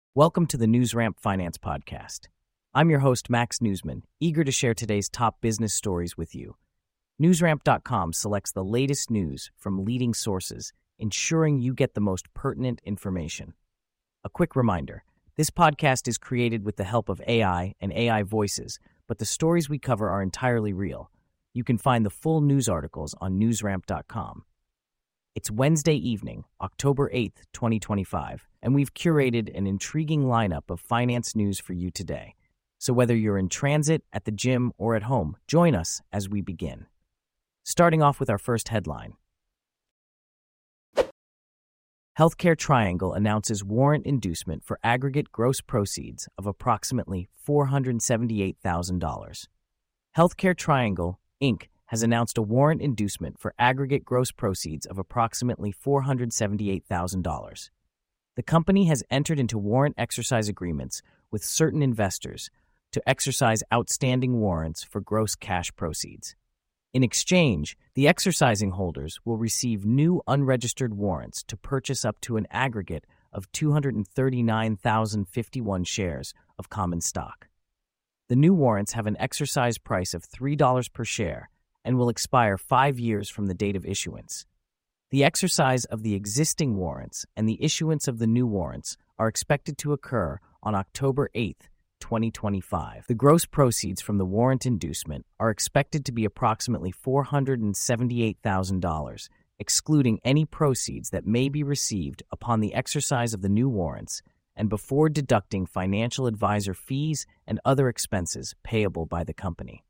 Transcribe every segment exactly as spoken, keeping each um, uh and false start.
Welcome to the NewsRamp Finance Podcast. I'm your host, Max Newsman, eager to share today's top business stories with you. NewsRamp dot com selects the latest news from leading sources, ensuring you get the most pertinent information. A quick reminder, this podcast is created with the help of A I and A I voices, but the stories we cover are entirely real. You can find the full news articles on NewsRamp dot com. It's Wednesday evening, October eighth, twenty twenty-five, and we've curated an intriguing lineup of finance news for you today. So whether you're in transit, at the gym, or at home, join us as we begin. Starting off with our first headline. Healthcare Triangle announces warrant inducement for aggregate gross proceeds of approximately four hundred seventy-eight thousand dollars. Healthcare Triangle, Incorporated has announced a warrant inducement for aggregate gross proceeds of approximately four hundred seventy-eight thousand dollars. The company has entered into warrant exercise agreements with certain investors to exercise outstanding warrants for gross cash proceeds. In exchange, the exercising holders will receive new unregistered warrants to purchase up to an aggregate of two hundred thirty-nine thousand fifty-one shares of common stock. The new warrants have an exercise price of three dollars per share and will expire five years from the date of issuance. The exercise of the existing warrants and the issuance of the new warrants are expected to occur on October eighth, twenty twenty-five. The gross proceeds from the warrant inducement are expected to be approximately four hundred seventy-eight thousand dollars, excluding any proceeds that may be received upon the exercise of the new warrants and before deducting financial advisor fees and other expenses payable by the company.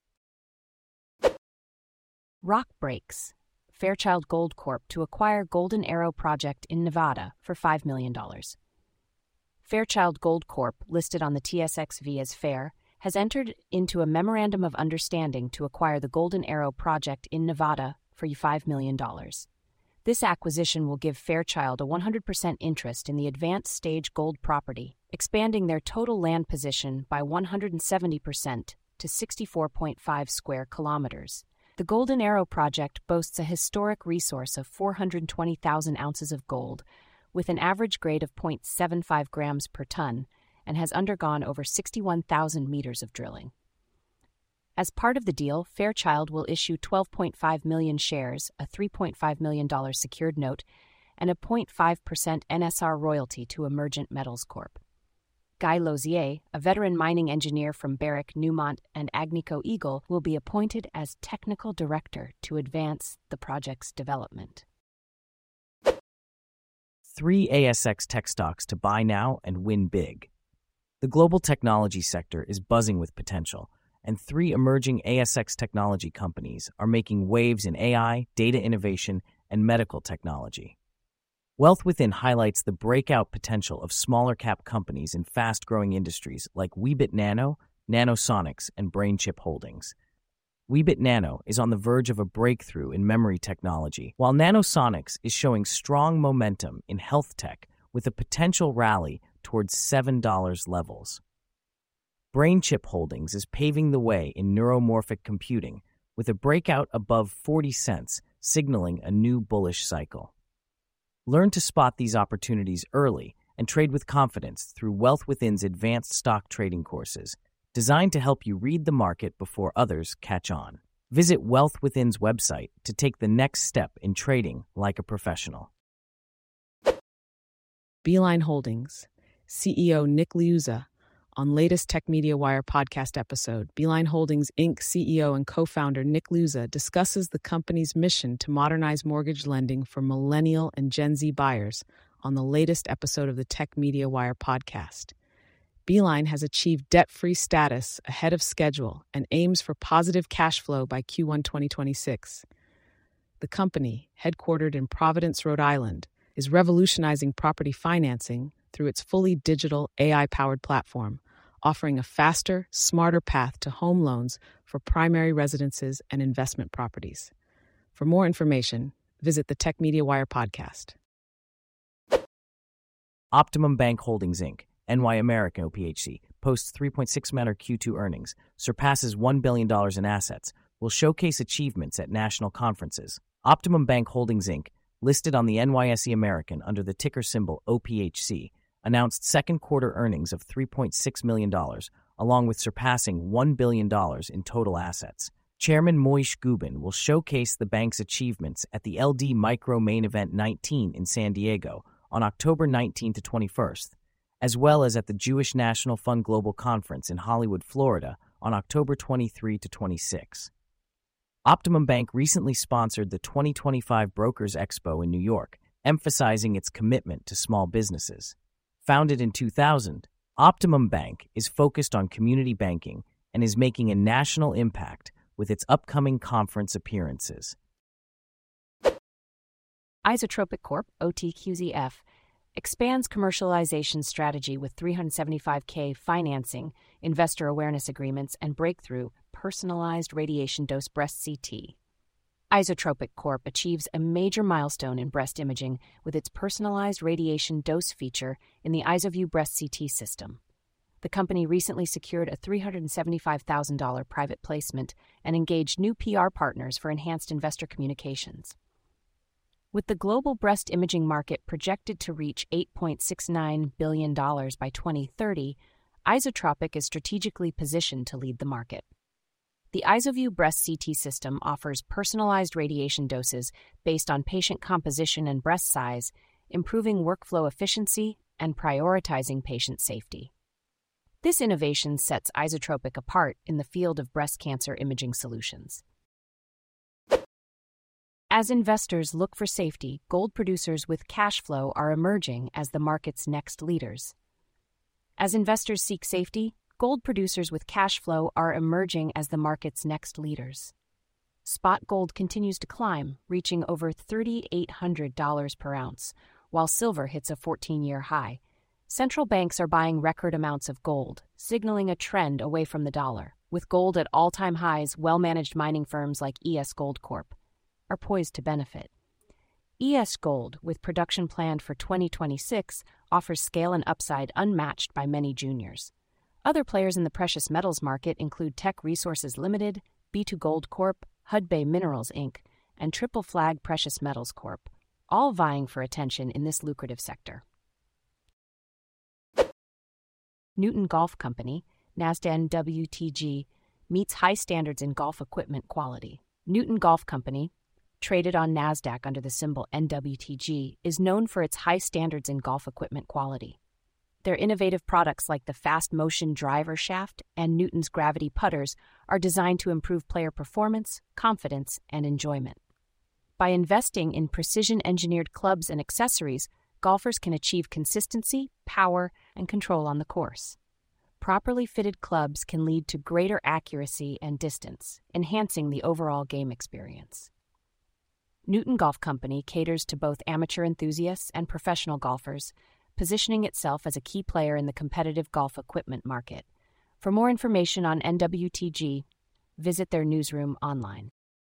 Rock breaks. Fairchild Gold Corp to acquire Golden Arrow Project in Nevada for five million dollars. Fairchild Gold Corp, listed on the T S X V as FAIR, has entered into a memorandum of understanding to acquire the Golden Arrow Project in Nevada for five million dollars. This acquisition will give Fairchild a one hundred percent interest in the advanced stage gold property, expanding their total land position by one hundred seventy percent to sixty-four point five square kilometers. The Golden Arrow Project boasts a historic resource of four hundred twenty thousand ounces of gold, with an average grade of zero point seven five grams per ton, and has undergone over sixty-one thousand meters of drilling. As part of the deal, Fairchild will issue twelve point five million shares, a three point five million dollars secured note, and a zero point five percent N S R royalty to Emergent Metals Corp. Guy Lozier, a veteran mining engineer from Barrick, Newmont, and Agnico Eagle, will be appointed as technical director to advance the project's development. Three A S X tech stocks to buy now and win big. The global technology sector is buzzing with potential, and three emerging A S X technology companies are making waves in A I, data innovation, and medical technology. Wealth Within highlights the breakout potential of smaller-cap companies in fast-growing industries like Weebit Nano, Nanosonics, and BrainChip Holdings. Weebit Nano is on the verge of a breakthrough in memory technology, while Nanosonics is showing strong momentum in health tech with a potential rally towards seven dollars levels. BrainChip Holdings is paving the way in neuromorphic computing with a breakout above forty cents, signaling a new bullish cycle. Learn to spot these opportunities early and trade with confidence through Wealth Within's advanced stock trading courses, designed to help you read the market before others catch on. Visit Wealth Within's website to take the next step in trading like a professional. Beeline Holdings, C E O Nick Liuzza, on latest Tech Media Wire podcast episode. Beeline Holdings, Incorporated C E O and co-founder Nick Liuzza discusses the company's mission to modernize mortgage lending for millennial and Gen Z buyers on the latest episode of the Tech Media Wire podcast. Beeline has achieved debt-free status ahead of schedule and aims for positive cash flow by Q one twenty twenty-six. The company, headquartered in Providence, Rhode Island, is revolutionizing property financing through its fully digital A I-powered platform, offering a faster, smarter path to home loans for primary residences and investment properties. For more information, visit the Tech Media Wire podcast. Optimum Bank Holdings, Incorporated, N Y American O P H C, posts three point six matter Q two earnings, surpasses one billion dollars in assets, will showcase achievements at national conferences. Optimum Bank Holdings, Incorporated, listed on the N Y S E American under the ticker symbol O P H C, announced second quarter earnings of three point six million dollars, along with surpassing one billion dollars in total assets. Chairman Moishe Gubin will showcase the bank's achievements at the L D Micro Main Event nineteen in San Diego on October nineteenth to twenty-first, as well as at the Jewish National Fund Global Conference in Hollywood, Florida on October twenty-third to twenty-sixth. Optimum Bank recently sponsored the twenty twenty-five Brokers Expo in New York, emphasizing its commitment to small businesses. Founded in two thousand, Optimum Bank is focused on community banking and is making a national impact with its upcoming conference appearances. Isotropic Corp, O T Q Z F, expands commercialization strategy with three hundred seventy-five thousand financing, investor awareness agreements, and breakthrough personalized radiation dose breast C T. Isotropic Corp achieves a major milestone in breast imaging with its personalized radiation dose feature in the IsoView breast C T system. The company recently secured a three hundred seventy-five thousand dollars private placement and engaged new P R partners for enhanced investor communications. With the global breast imaging market projected to reach eight point six nine billion dollars by twenty thirty, Isotropic is strategically positioned to lead the market. The IsoView breast C T system offers personalized radiation doses based on patient composition and breast size, improving workflow efficiency and prioritizing patient safety. This innovation sets Isotropic apart in the field of breast cancer imaging solutions. As investors look for safety, gold producers with cash flow are emerging as the market's next leaders. As investors seek safety, gold producers with cash flow are emerging as the market's next leaders. Spot gold continues to climb, reaching over three thousand eight hundred dollars per ounce, while silver hits a fourteen-year high. Central banks are buying record amounts of gold, signaling a trend away from the dollar. With gold at all-time highs, well-managed mining firms like E S Gold Corp are poised to benefit. E S Gold, with production planned for twenty twenty-six, offers scale and upside unmatched by many juniors. Other players in the precious metals market include Teck Resources Limited, B two Gold Corp, Hudbay Minerals Incorporated, and Triple Flag Precious Metals Corporation, all vying for attention in this lucrative sector. Newton Golf Company, NASDAQ N W T G, meets high standards in golf equipment quality. Newton Golf Company, traded on NASDAQ under the symbol N W T G, is known for its high standards in golf equipment quality. Their innovative products like the Fast Motion Driver Shaft and Newton's Gravity Putters are designed to improve player performance, confidence, and enjoyment. By investing in precision-engineered clubs and accessories, golfers can achieve consistency, power, and control on the course. Properly fitted clubs can lead to greater accuracy and distance, enhancing the overall game experience. Newton Golf Company caters to both amateur enthusiasts and professional golfers, positioning itself as a key player in the competitive golf equipment market. For more information on N W T G, visit their newsroom online.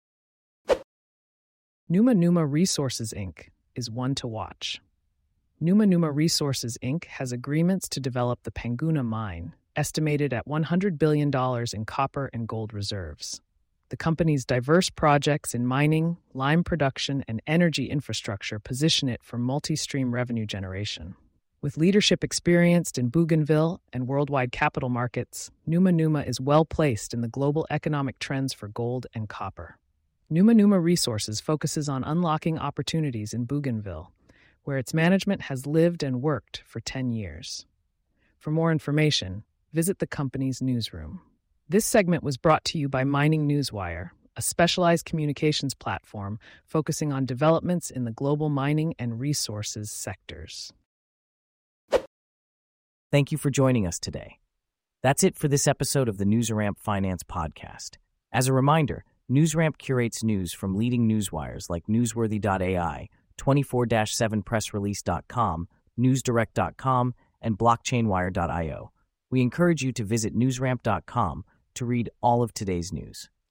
Numa Numa Resources Incorporated is one to watch. Numa Numa Resources Incorporated has agreements to develop the Panguna mine, estimated at one hundred billion dollars in copper and gold reserves. The company's diverse projects in mining, lime production, and energy infrastructure position it for multi-stream revenue generation. With leadership experienced in Bougainville and worldwide capital markets, Numa Numa is well-placed in the global economic trends for gold and copper. Numa Numa Resources focuses on unlocking opportunities in Bougainville, where its management has lived and worked for ten years. For more information, visit the company's newsroom. This segment was brought to you by Mining Newswire, a specialized communications platform focusing on developments in the global mining and resources sectors. Thank you for joining us today. That's it for this episode of the NewsRamp Finance Podcast. As a reminder, NewsRamp curates news from leading newswires like Newsworthy dot A I, twenty-four seven press release dot com, newsdirect dot com, and blockchain wire dot io. We encourage you to visit newsramp dot com to read all of today's news.